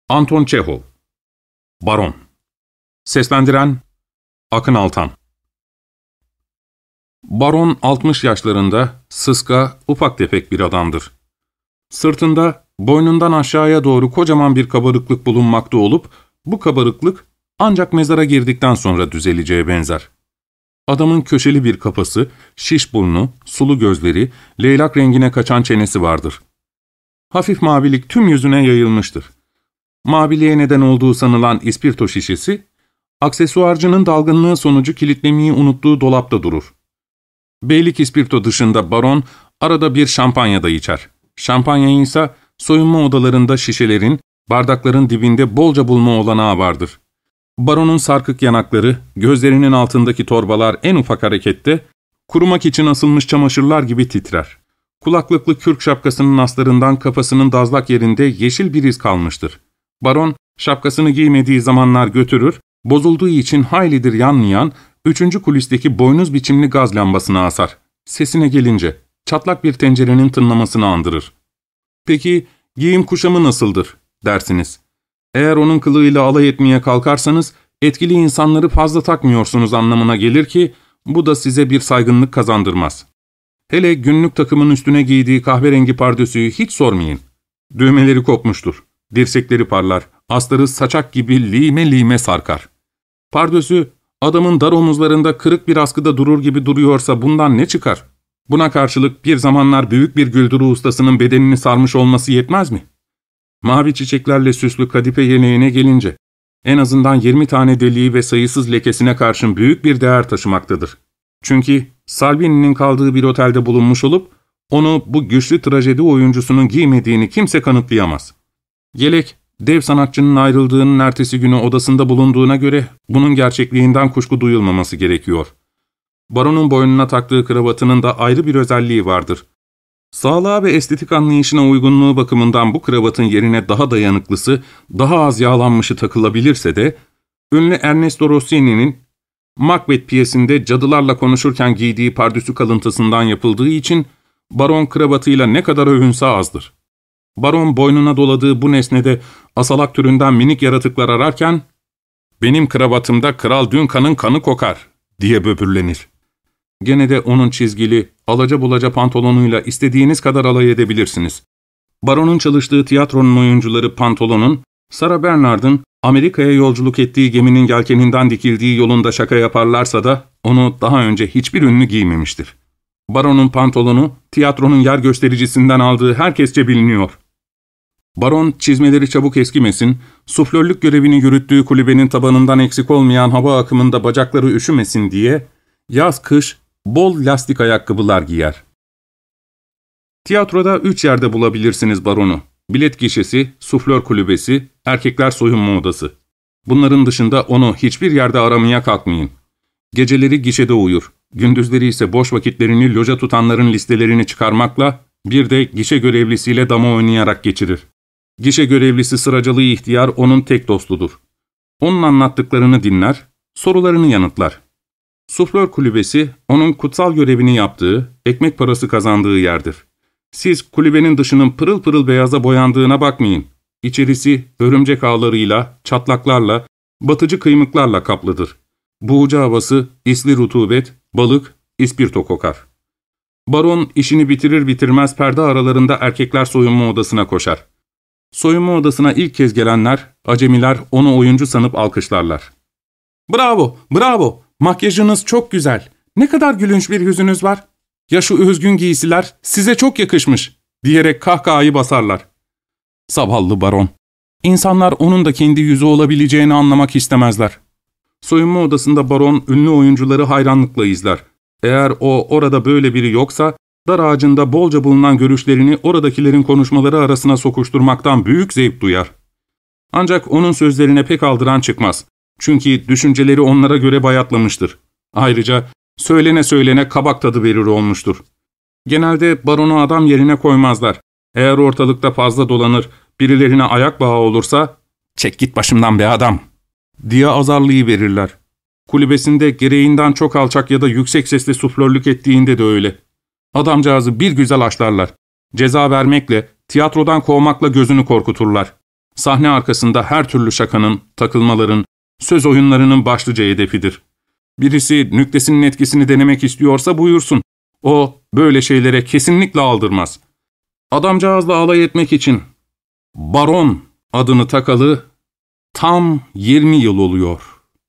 Anton Çehov. Baron. Seslendiren Akın Altan. Baron 60 yaşlarında, sıska, ufak tefek bir adamdır. Sırtında, boynundan aşağıya doğru kocaman bir kabarıklık bulunmakta olup, bu kabarıklık ancak mezara girdikten sonra düzeleceğe benzer. Adamın köşeli bir kafası, şiş burnu, sulu gözleri, leylak rengine kaçan çenesi vardır. Hafif mavilik tüm yüzüne yayılmıştır. Maviliğe neden olduğu sanılan ispirto şişesi, aksesuarcının dalgınlığı sonucu kilitlemeyi unuttuğu dolapta durur. Beylik ispirto dışında baron arada bir şampanya da içer. Şampanyayı ise soyunma odalarında şişelerin, bardakların dibinde bolca bulma olanağı vardır. Baronun sarkık yanakları, gözlerinin altındaki torbalar en ufak harekette, kurumak için asılmış çamaşırlar gibi titrer. Kulaklıklı kürk şapkasının aslarından kafasının dazlak yerinde yeşil bir iz kalmıştır. Baron, şapkasını giymediği zamanlar götürür, bozulduğu için haylidir yanmayan, 3. kulisteki boynuz biçimli gaz lambasını asar. Sesine gelince, çatlak bir tencerenin tınlamasını andırır. Peki, giyim kuşamı nasıldır, dersiniz. Eğer onun kılığıyla alay etmeye kalkarsanız, etkili insanları fazla takmıyorsunuz anlamına gelir ki, bu da size bir saygınlık kazandırmaz. Hele günlük takımın üstüne giydiği kahverengi pardösüyü hiç sormayın. Düğmeleri kopmuştur, dirsekleri parlar, astarı saçak gibi lime lime sarkar. Pardösü, adamın dar omuzlarında kırık bir askıda durur gibi duruyorsa bundan ne çıkar? Buna karşılık bir zamanlar büyük bir güldürü ustasının bedenini sarmış olması yetmez mi? Mavi çiçeklerle süslü kadife yeleğine gelince, en azından 20 tane deliği ve sayısız lekesine karşın büyük bir değer taşımaktadır. Çünkü Salvini'nin kaldığı bir otelde bulunmuş olup, onu bu güçlü trajedi oyuncusunun giymediğini kimse kanıtlayamaz. Yelek, dev sanatçının ayrıldığının ertesi günü odasında bulunduğuna göre, bunun gerçekliğinden kuşku duyulmaması gerekiyor. Baronun boynuna taktığı kravatının da ayrı bir özelliği vardır. Sağlığa ve estetik anlayışına uygunluğu bakımından bu kravatın yerine daha dayanıklısı, daha az yağlanmışı takılabilirse de, ünlü Ernesto Rossini'nin Macbeth piyesinde cadılarla konuşurken giydiği pardüsü kalıntısından yapıldığı için, baron kravatıyla ne kadar övünse azdır. Baron boynuna doladığı bu nesnede asalak türünden minik yaratıklar ararken, ''Benim kravatımda Kral Duncan'ın kanı kokar.'' diye böbürlenir. Gene de onun çizgili, alaca bulaca pantolonuyla istediğiniz kadar alay edebilirsiniz. Baron'un çalıştığı tiyatronun oyuncuları pantolonun, Sarah Bernard'ın Amerika'ya yolculuk ettiği geminin yelkeninden dikildiği yolunda şaka yaparlarsa da onu daha önce hiçbir ünlü giymemiştir. Baron'un pantolonu, tiyatronun yer göstericisinden aldığı herkesçe biliniyor. Baron, çizmeleri çabuk eskimesin, suflörlük görevini yürüttüğü kulübenin tabanından eksik olmayan hava akımında bacakları üşümesin diye, yaz-kış bol lastik ayakkabılar giyer. Tiyatroda 3 yerde bulabilirsiniz baronu. Bilet gişesi, suflör kulübesi, erkekler soyunma odası. Bunların dışında onu hiçbir yerde aramaya kalkmayın. Geceleri gişede uyur, gündüzleri ise boş vakitlerini loja tutanların listelerini çıkarmakla, bir de gişe görevlisiyle dama oynayarak geçirir. Gişe görevlisi sıracalı ihtiyar onun tek dostudur. Onun anlattıklarını dinler, sorularını yanıtlar. Suflör kulübesi, onun kutsal görevini yaptığı, ekmek parası kazandığı yerdir. Siz kulübenin dışının pırıl pırıl beyaza boyandığına bakmayın. İçerisi örümcek ağlarıyla, çatlaklarla, batıcı kıymıklarla kaplıdır. Buğucu havası, isli rutubet, balık, ispirto kokar. Baron işini bitirir bitirmez perde aralarında erkekler soyunma odasına koşar. Soyunma odasına ilk kez gelenler, acemiler onu oyuncu sanıp alkışlarlar. ''Bravo, bravo! Makyajınız çok güzel. Ne kadar gülünç bir yüzünüz var. Ya şu üzgün giysiler size çok yakışmış.'' diyerek kahkahayı basarlar. Zavallı baron. İnsanlar onun da kendi yüzü olabileceğini anlamak istemezler. Soyunma odasında baron ünlü oyuncuları hayranlıkla izler. Eğer o orada böyle biri yoksa, dar ağacında bolca bulunan görüşlerini oradakilerin konuşmaları arasına sokuşturmaktan büyük zevk duyar. Ancak onun sözlerine pek aldıran çıkmaz. Çünkü düşünceleri onlara göre bayatlamıştır. Ayrıca söylene söylene kabak tadı verir olmuştur. Genelde baronu adam yerine koymazlar. Eğer ortalıkta fazla dolanır, birilerine ayak bağı olursa, ''Çek git başımdan be adam!'' diye azarlayıverirler. Kulübesinde gereğinden çok alçak ya da yüksek sesle suflörlük ettiğinde de öyle. Adamcağızı bir güzel aşlarlar. Ceza vermekle, tiyatrodan kovmakla gözünü korkuturlar. Sahne arkasında her türlü şakanın, takılmaların, söz oyunlarının başlıca hedefidir. Birisi nüktesinin etkisini denemek istiyorsa buyursun. O böyle şeylere kesinlikle aldırmaz. Adamcağızla alay etmek için Baron adını takalı tam 20 yıl oluyor.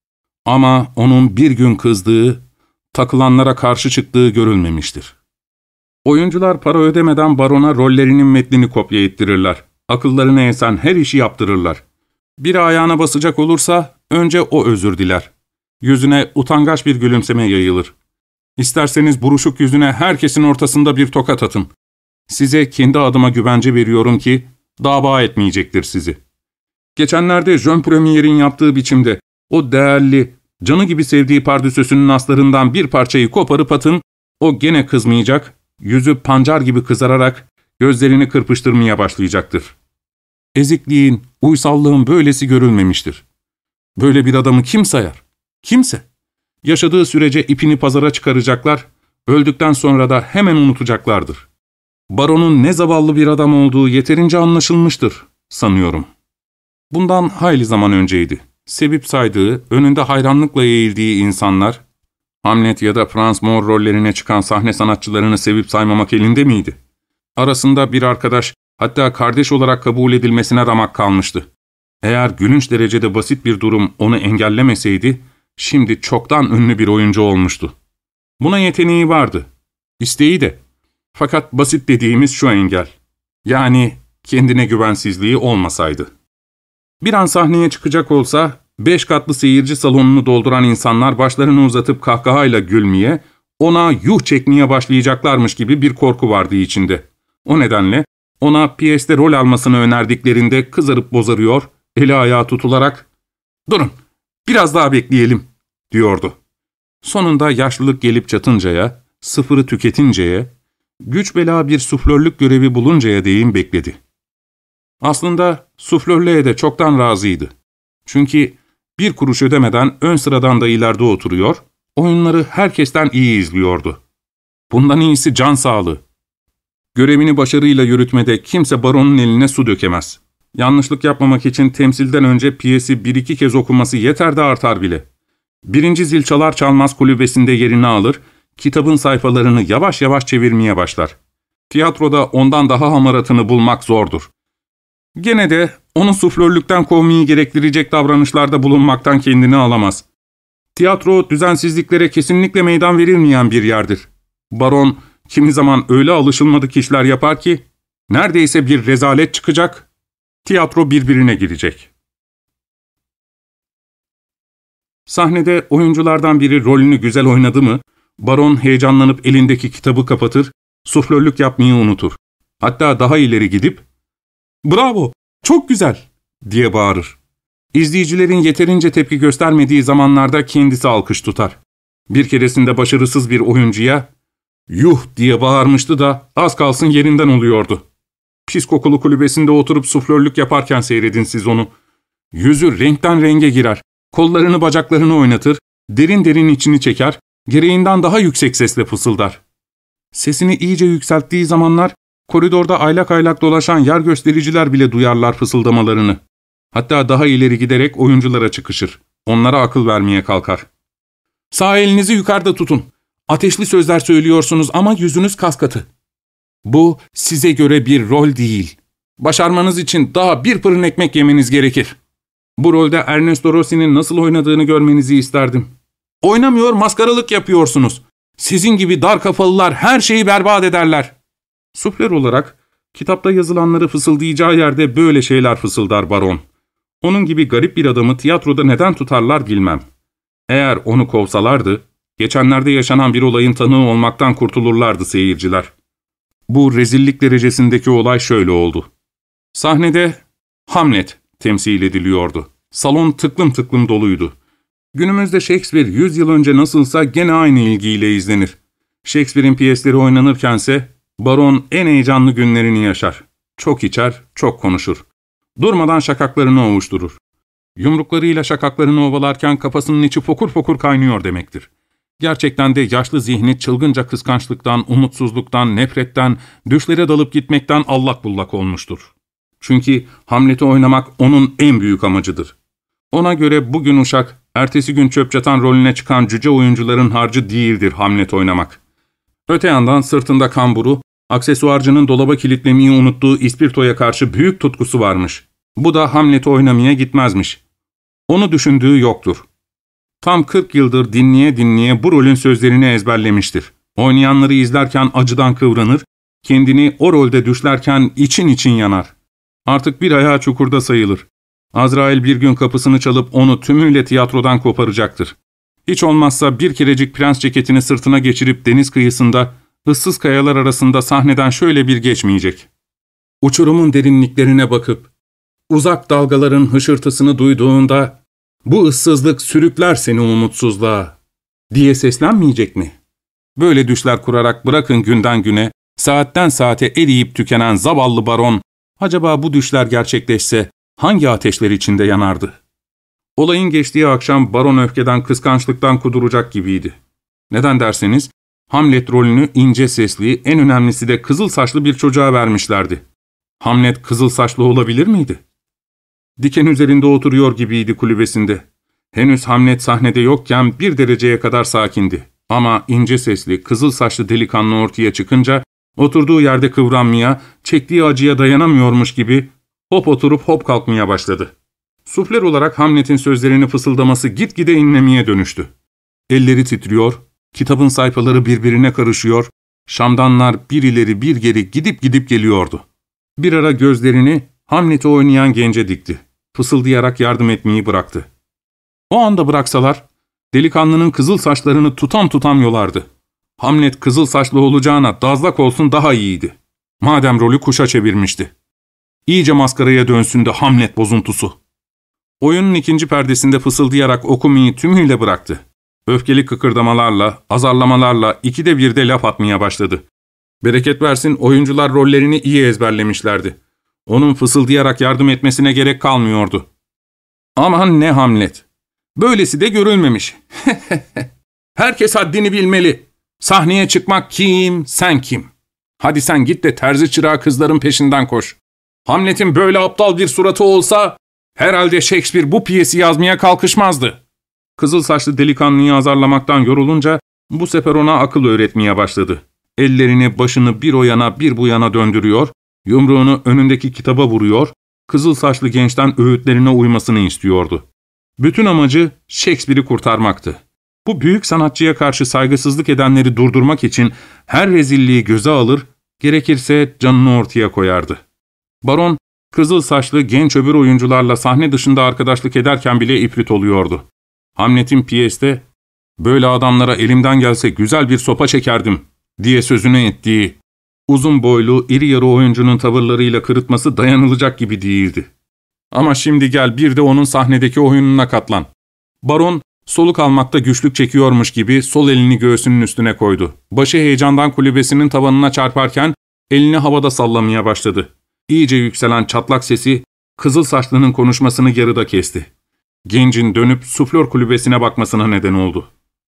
Ama onun bir gün kızdığı, takılanlara karşı çıktığı görülmemiştir. Oyuncular para ödemeden Baron'a rollerinin metnini kopya ettirirler. Akıllarına esen her işi yaptırırlar. Biri ayağına basacak olursa önce o özür diler. Yüzüne utangaç bir gülümseme yayılır. İsterseniz buruşuk yüzüne herkesin ortasında bir tokat atın. Size kendi adıma güvence veriyorum ki dava etmeyecektir sizi. Geçenlerde Jean Premier'in yaptığı biçimde o değerli, canı gibi sevdiği pardüsüsünün aslarından bir parçayı koparıp atın, o gene kızmayacak, yüzü pancar gibi kızararak gözlerini kırpıştırmaya başlayacaktır. Ezikliğin, uysallığın böylesi görülmemiştir. Böyle bir adamı kim sayar? Kimse. Yaşadığı sürece ipini pazara çıkaracaklar, öldükten sonra da hemen unutacaklardır. Baron'un ne zavallı bir adam olduğu yeterince anlaşılmıştır, sanıyorum. Bundan hayli zaman önceydi. Sevip saydığı, önünde hayranlıkla eğildiği insanlar, Hamlet ya da Franz Moor rollerine çıkan sahne sanatçılarını sevip saymamak elinde miydi? Arasında bir arkadaş, hatta kardeş olarak kabul edilmesine ramak kalmıştı. Eğer gülünç derecede basit bir durum onu engellemeseydi, şimdi çoktan ünlü bir oyuncu olmuştu. Buna yeteneği vardı, isteği de. Fakat basit dediğimiz şu engel, yani kendine güvensizliği olmasaydı. Bir an sahneye çıkacak olsa, 5 katlı seyirci salonunu dolduran insanlar başlarını uzatıp kahkahayla gülmeye, ona yuh çekmeye başlayacaklarmış gibi bir korku vardı içinde. O nedenle ona piyeste rol almasını önerdiklerinde kızarıp bozarıyor, eli ayağı tutularak ''Durun, biraz daha bekleyelim.'' diyordu. Sonunda yaşlılık gelip çatıncaya, sıfırı tüketinceye, güç bela bir suflörlük görevi buluncaya değin bekledi. Aslında suflörlüğe de çoktan razıydı. Çünkü bir kuruş ödemeden ön sıradan da ileride oturuyor, oyunları herkesten iyi izliyordu. Bundan iyisi can sağlığı. Görevini başarıyla yürütmede kimse Baron'un eline su dökemez. Yanlışlık yapmamak için temsilden önce piyesi 1-2 kez okuması yeter de artar bile. Birinci zil çalar çalmaz kulübesinde yerini alır, kitabın sayfalarını yavaş yavaş çevirmeye başlar. Tiyatroda ondan daha hamaratını bulmak zordur. Gene de onu suflörlükten kovmayı gerektirecek davranışlarda bulunmaktan kendini alamaz. Tiyatro düzensizliklere kesinlikle meydan verilmeyen bir yerdir. Baron kimi zaman öyle alışılmadık işler yapar ki neredeyse bir rezalet çıkacak, tiyatro birbirine girecek. Sahnede oyunculardan biri rolünü güzel oynadı mı, Baron heyecanlanıp elindeki kitabı kapatır, suflörlük yapmayı unutur. Hatta daha ileri gidip ''Bravo, çok güzel!'' diye bağırır. İzleyicilerin yeterince tepki göstermediği zamanlarda kendisi alkış tutar. Bir keresinde başarısız bir oyuncuya ''Yuh!'' diye bağırmıştı da az kalsın yerinden oluyordu. Pis kokulu kulübesinde oturup suflörlük yaparken seyredin siz onu. Yüzü renkten renge girer, kollarını bacaklarını oynatır, derin derin içini çeker, gereğinden daha yüksek sesle fısıldar. Sesini iyice yükselttiği zamanlar, koridorda aylak aylak dolaşan yer göstericiler bile duyarlar fısıldamalarını. Hatta daha ileri giderek oyunculara çıkışır. Onlara akıl vermeye kalkar. ''Sağ elinizi yukarıda tutun. Ateşli sözler söylüyorsunuz ama yüzünüz kaskatı. Bu size göre bir rol değil. Başarmanız için daha bir fırın ekmek yemeniz gerekir. Bu rolde Ernesto Rossi'nin nasıl oynadığını görmenizi isterdim. Oynamıyor, maskaralık yapıyorsunuz. Sizin gibi dar kafalılar her şeyi berbat ederler.'' Suflör olarak kitapta yazılanları fısıldayacağı yerde böyle şeyler fısıldar Baron. Onun gibi garip bir adamı tiyatroda neden tutarlar bilmem. Eğer onu kovsalardı, geçenlerde yaşanan bir olayın tanığı olmaktan kurtulurlardı seyirciler. Bu rezillik derecesindeki olay şöyle oldu. Sahnede Hamlet temsil ediliyordu. Salon tıklım tıklım doluydu. Günümüzde Shakespeare 100 yıl önce nasılsa gene aynı ilgiyle izlenir. Shakespeare'in piyesleri oynanırkense Baron en heyecanlı günlerini yaşar. Çok içer, çok konuşur. Durmadan şakaklarını ovuşturur. Yumruklarıyla şakaklarını ovalarken kafasının içi fokur fokur kaynıyor demektir. Gerçekten de yaşlı zihni çılgınca kıskançlıktan, umutsuzluktan, nefretten, düşlere dalıp gitmekten allak bullak olmuştur. Çünkü Hamlet'i oynamak onun en büyük amacıdır. Ona göre bugün uşak, ertesi gün çöp çatan rolüne çıkan cüce oyuncuların harcı değildir Hamlet oynamak. Öte yandan sırtında kamburu, aksesuarcının dolaba kilitlemeyi unuttuğu ispirtoya karşı büyük tutkusu varmış. Bu da Hamlet'i oynamaya gitmezmiş. Onu düşündüğü yoktur. Tam 40 yıldır dinleye dinleye bu rolün sözlerini ezberlemiştir. Oynayanları izlerken acıdan kıvranır, kendini o rolde düşlerken için için yanar. Artık bir ayağı çukurda sayılır. Azrail bir gün kapısını çalıp onu tümüyle tiyatrodan koparacaktır. Hiç olmazsa bir kerecik prens ceketini sırtına geçirip deniz kıyısında, ıssız kayalar arasında sahneden şöyle bir geçmeyecek. Uçurumun derinliklerine bakıp, uzak dalgaların hışırtısını duyduğunda, bu ıssızlık sürükler seni umutsuzluğa, diye seslenmeyecek mi? Böyle düşler kurarak bırakın günden güne, saatten saate eriyip tükenen zavallı baron, acaba bu düşler gerçekleşse hangi ateşler içinde yanardı? Olayın geçtiği akşam baron öfkeden, kıskançlıktan kuduracak gibiydi. Neden derseniz, Hamlet rolünü ince sesli, en önemlisi de kızıl saçlı bir çocuğa vermişlerdi. Hamlet kızıl saçlı olabilir miydi? Diken üzerinde oturuyor gibiydi kulübesinde. Henüz Hamlet sahnede yokken bir dereceye kadar sakindi. Ama ince sesli, kızıl saçlı delikanlı ortaya çıkınca, oturduğu yerde kıvranmaya, çektiği acıya dayanamıyormuş gibi hop oturup hop kalkmaya başladı. Sufler olarak Hamlet'in sözlerini fısıldaması gitgide inlemeye dönüştü. Elleri titriyor, kitabın sayfaları birbirine karışıyor, şamdanlar bir ileri bir geri gidip gidip geliyordu. Bir ara gözlerini Hamlet'i oynayan gence dikti. Fısıldayarak yardım etmeyi bıraktı. O anda bıraksalar, delikanlının kızıl saçlarını tutam yolardı. Hamlet kızıl saçlı olacağına dazlak olsun daha iyiydi. Madem rolü kuşa çevirmişti. İyice maskaraya dönsün de Hamlet bozuntusu. Oyunun ikinci perdesinde fısıldayarak okumayı tümüyle bıraktı. Öfkeli kıkırdamalarla, azarlamalarla ikide birde laf atmaya başladı. Bereket versin oyuncular rollerini iyi ezberlemişlerdi. Onun fısıldayarak yardım etmesine gerek kalmıyordu. Aman ne Hamlet! Böylesi de görülmemiş. Herkes haddini bilmeli. Sahneye çıkmak kim, sen kim? Hadi sen git de terzi çırağı kızların peşinden koş. Hamlet'in böyle aptal bir suratı olsa, herhalde Shakespeare bu piyesi yazmaya kalkışmazdı. Kızıl saçlı delikanlıyı azarlamaktan yorulunca, bu sefer ona akıl öğretmeye başladı. Ellerini, başını bir o yana bir bu yana döndürüyor, yumruğunu önündeki kitaba vuruyor, kızıl saçlı gençten öğütlerine uymasını istiyordu. Bütün amacı Shakespeare'i kurtarmaktı. Bu büyük sanatçıya karşı saygısızlık edenleri durdurmak için her rezilliği göze alır, gerekirse canını ortaya koyardı. Baron, kızıl saçlı genç öbür oyuncularla sahne dışında arkadaşlık ederken bile ifrit oluyordu. Hamlet'in piyeste, "Böyle adamlara elimden gelse güzel bir sopa çekerdim," diye sözünü ettiği, uzun boylu, iri yarı oyuncunun tavırlarıyla kırıtması dayanılacak gibi değildi. Ama şimdi gel bir de onun sahnedeki oyununa katlan. Baron, soluk almakta güçlük çekiyormuş gibi sol elini göğsünün üstüne koydu. Başı heyecandan kulübesinin tavanına çarparken elini havada sallamaya başladı. İyice yükselen çatlak sesi kızıl saçlının konuşmasını yarıda kesti. Gencin dönüp suflör kulübesine bakmasına neden oldu.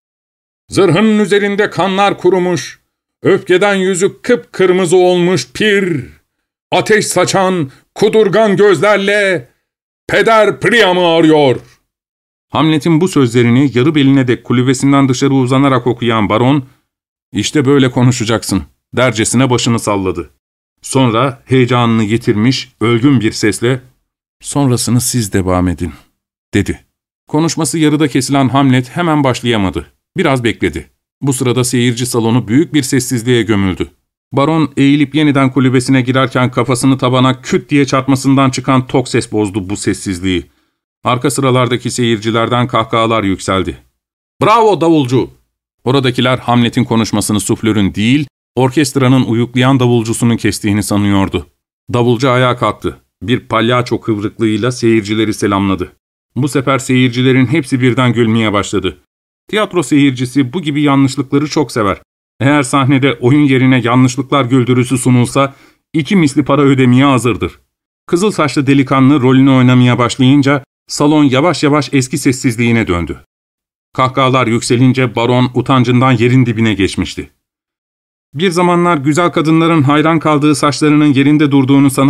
"Zırhının üzerinde kanlar kurumuş, öfkeden yüzü kıpkırmızı olmuş pir, ateş saçan, kudurgan gözlerle Peder Priam'ı arıyor." Hamlet'in bu sözlerini yarı beline dek kulübesinden dışarı uzanarak okuyan baron, "İşte böyle konuşacaksın," dercesine başını salladı. Sonra heyecanını yitirmiş, ölgün bir sesle, "Sonrasını siz devam edin," dedi. Konuşması yarıda kesilen Hamlet hemen başlayamadı. Biraz bekledi. Bu sırada seyirci salonu büyük bir sessizliğe gömüldü. Baron eğilip yeniden kulübesine girerken kafasını tabana küt diye çarpmasından çıkan tok ses bozdu bu sessizliği. Arka sıralardaki seyircilerden kahkahalar yükseldi. "Bravo davulcu!" Oradakiler Hamlet'in konuşmasını suflörün değil, orkestranın uyuklayan davulcusunun kestiğini sanıyordu. Davulcu ayağa kalktı. Bir palyaço kıvrıklığıyla seyircileri selamladı. Bu sefer seyircilerin hepsi birden gülmeye başladı. Tiyatro seyircisi bu gibi yanlışlıkları çok sever. Eğer sahnede oyun yerine yanlışlıklar güldürüsü sunulsa, 2 misli para ödemeye hazırdır. Kızıl saçlı delikanlı rolünü oynamaya başlayınca, salon yavaş yavaş eski sessizliğine döndü. Kahkahalar yükselince baron utancından yerin dibine geçmişti. Bir zamanlar güzel kadınların hayran kaldığı saçlarının yerinde durduğunu sanarak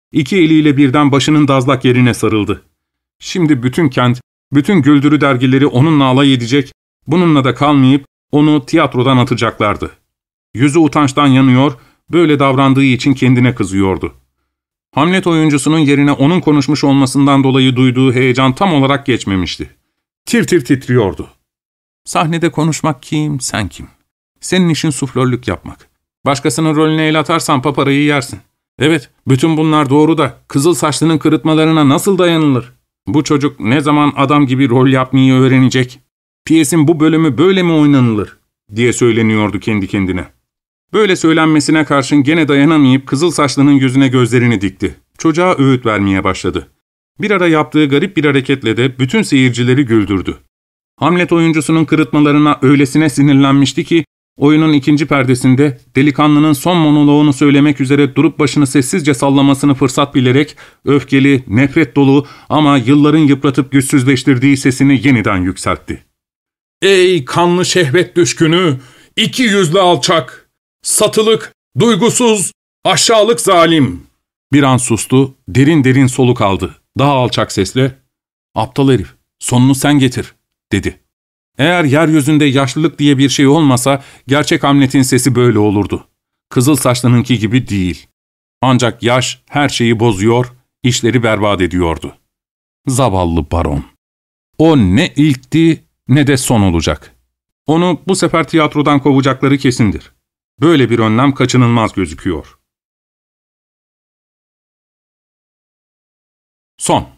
İki eliyle birden başının dazlak yerine sarıldı. Şimdi bütün kent, bütün güldürü dergileri onunla alay edecek, bununla da kalmayıp onu tiyatrodan atacaklardı. Yüzü utançtan yanıyor, böyle davrandığı için kendine kızıyordu. Hamlet oyuncusunun yerine onun konuşmuş olmasından dolayı duyduğu heyecan tam olarak geçmemişti. Tir tir titriyordu. Sahnede konuşmak kim, sen kim? Senin işin suflörlük yapmak. Başkasının rolüne el atarsan paparayı yersin. Evet, bütün bunlar doğru da kızıl saçlının kırıtmalarına nasıl dayanılır? Bu çocuk ne zaman adam gibi rol yapmayı öğrenecek? Piyesin bu bölümü böyle mi oynanılır? Diye söyleniyordu kendi kendine. Böyle söylenmesine karşın gene dayanamayıp kızıl saçlının yüzüne gözlerini dikti. Çocuğa öğüt vermeye başladı. Bir ara yaptığı garip bir hareketle de bütün seyircileri güldürdü. Hamlet oyuncusunun kırıtmalarına öylesine sinirlenmişti ki, oyunun ikinci perdesinde delikanlının son monoloğunu söylemek üzere durup başını sessizce sallamasını fırsat bilerek, öfkeli, nefret dolu ama yılların yıpratıp güçsüzleştirdiği sesini yeniden yükseltti. ''Ey kanlı şehvet düşkünü, iki yüzlü alçak, satılık, duygusuz, aşağılık zalim!'' Bir an sustu, derin derin soluk aldı. Daha alçak sesle, ''Aptal herif, sonunu sen getir.'' dedi. Eğer yeryüzünde yaşlılık diye bir şey olmasa, gerçek Hamlet'in sesi böyle olurdu. Kızıl saçlınınki gibi değil. Ancak yaş her şeyi bozuyor, işleri berbat ediyordu. Zavallı baron. O ne ilkti ne de son olacak. Onu bu sefer tiyatrodan kovacakları kesindir. Böyle bir önlem kaçınılmaz gözüküyor. Son.